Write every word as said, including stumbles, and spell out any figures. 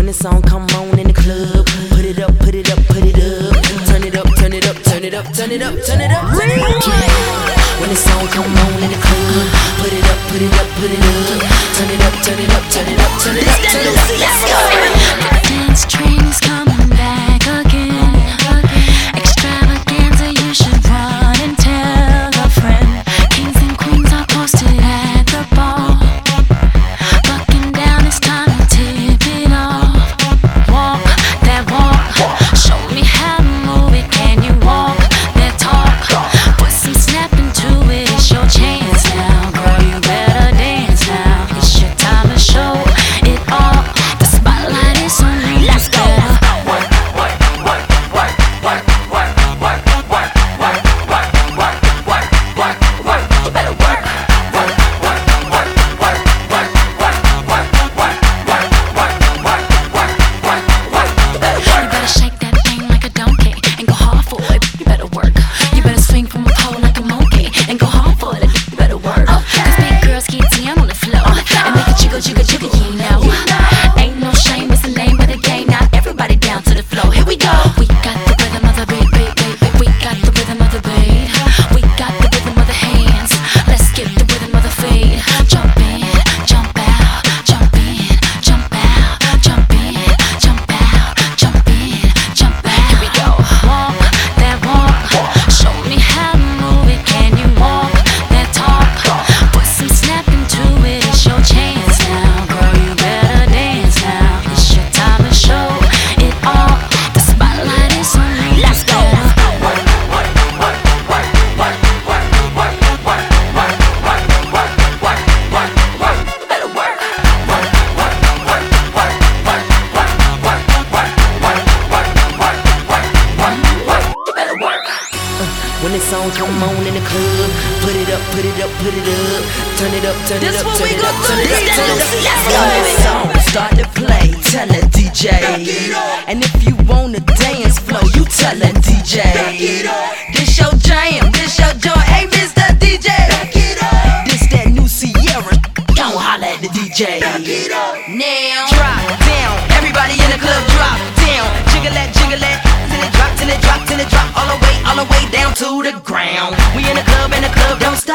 When the song come on in the club, put it up, put it up, put it up. Turn it up, turn it up, turn it up, turn it up, turn it up. Yeah. When the song come on in the club, put it up, put it up, put it up. Turn it up, turn it up, turn it up, turn it up, turn it up. Let's go. The dance train's coming back again. Extravaganza, you should run and tell a friend. Kings and queens are posted at the bar. Bucking down, it's time to tip it off. Walk that walk, show me how to move it. Can you walk that talk? Put some snap into it, it's your chance now. Girl, you better dance now. It's your time to show it all. The spotlight is on you. Let's go. Jigga, jigga, you know. Ain't no shame, it's the name of the game. Now everybody down to the floor. Here we go. We got the rhythm of the beat, beat, beat, beat. We got the rhythm of the beat. We got the rhythm of the hands. Let's get the rhythm of the feet. Jump in, jump out, jump in, jump out, jump in, jump out, jump in, jump out. Here we go. Walk that walk. Show me how to move it. Can you walk that talk? Put some snap into it. It's your chance. When the song come on in the club, put it up, put it up, put it up. Turn it up, turn it up, turn it up, turn it up, turn it up. When the song start to play, tell a D J. And if you want a dance flow, you tell a D J. This your jam, this your joint, hey Mister D J. This that new Sierra, go holla at the D J. Now drop down, everybody in the club drop down. Jiggle that, jiggle that, till it drop, till it drop, till it drop, all the way, all the way down to the ground. We in the club, in the club, don't stop.